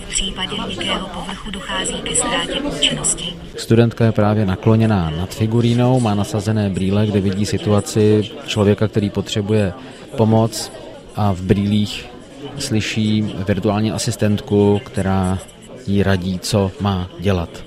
V případě měkkého povrchu dochází ke ztrátě účinnosti. Studentka je právě nakloněná nad figurínou, má nasazené brýle, kde vidí situaci člověka, který potřebuje pomoc, a v brýlích slyší virtuální asistentku, která jí radí, co má dělat.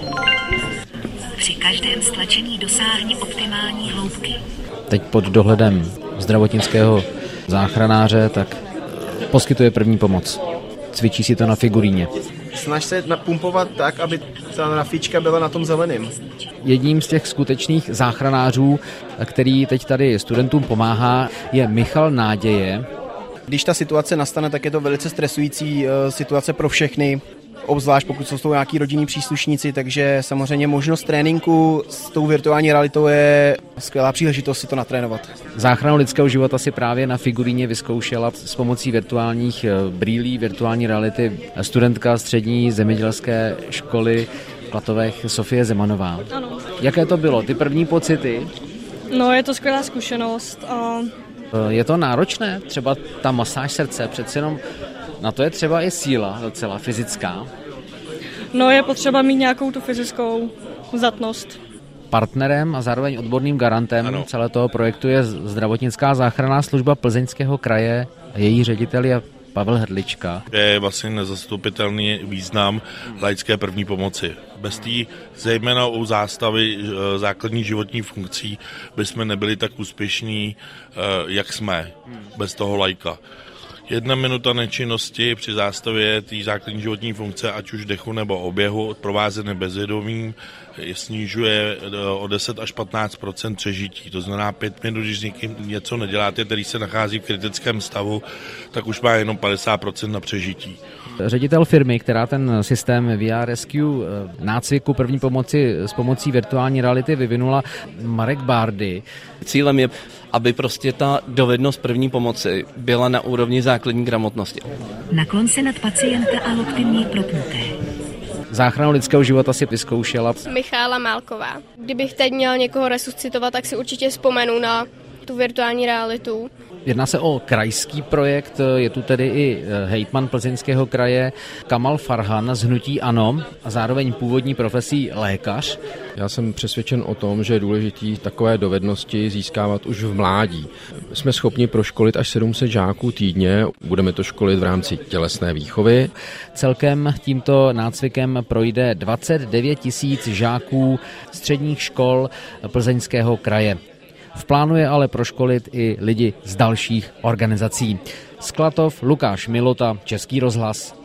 Při každém stlačení dosáhni optimální hloubky. Teď pod dohledem zdravotnického záchranáře tak poskytuje první pomoc. Cvičí si to na figuríně. Snaž se napumpovat tak, aby ta rafička byla na tom zeleném. Jedním z těch skutečných záchranářů, který teď tady studentům pomáhá, je Michal Náděje. Když ta situace nastane, tak je to velice stresující situace pro všechny, obzvlášť pokud jsou nějaký rodinní příslušníci, takže samozřejmě možnost tréninku s tou virtuální realitou je skvělá příležitost si to natrénovat. Záchranu lidského života si právě na figuríně vyzkoušela s pomocí virtuálních brýlí, virtuální reality studentka střední zemědělské školy v Klatovech Sofie Zemanová. Ano. Jaké to bylo? Ty první pocity? No, je to skvělá zkušenost. Je to náročné? Třeba ta masáž srdce, přece jenom na to je třeba i síla docela fyzická. No, je potřeba mít nějakou tu fyzickou zdatnost. Partnerem a zároveň odborným garantem celého toho projektu je zdravotnická záchranná služba Plzeňského kraje. Její ředitel je Pavel Hrdlička. Je vlastně nezastupitelný význam laické první pomoci. Bez té, zejména u zástavy základních životních funkcí, bychom nebyli tak úspěšní, jak jsme, bez toho laika. 1 minuta nečinnosti při zástavě té základní životní funkce, ať už dechu nebo oběhu, provázené bezvědomím, snižuje o 10 až 15% přežití. To znamená 5 minut, když někým něco neděláte, který se nachází v kritickém stavu, tak už má jenom 50% na přežití. Ředitel firmy, která ten systém VR Rescue nácviku první pomoci s pomocí virtuální reality vyvinula, Marek Bárdy. Cílem je, aby prostě ta dovednost první pomoci byla na úrovni základní gramotnosti. Naklon se nad pacienta a lokty měj propnuté. Záchranu lidského života si vyzkoušela Michála Málková. Kdybych teď měl někoho resuscitovat, tak si určitě vzpomenu na tu virtuální realitu. Jedná se o krajský projekt, je tu tedy i hejtman Plzeňského kraje Kamal Farhan z hnutí ANO a zároveň původní profesí lékař. Já jsem přesvědčen o tom, že je důležitý takové dovednosti získávat už v mládí. Jsme schopni proškolit až 700 žáků týdně, budeme to školit v rámci tělesné výchovy. Celkem tímto nácvikem projde 29 000 žáků středních škol Plzeňského kraje. V plánu je ale proškolit i lidi z dalších organizací. Z Klatov Lukáš Milota, Český rozhlas.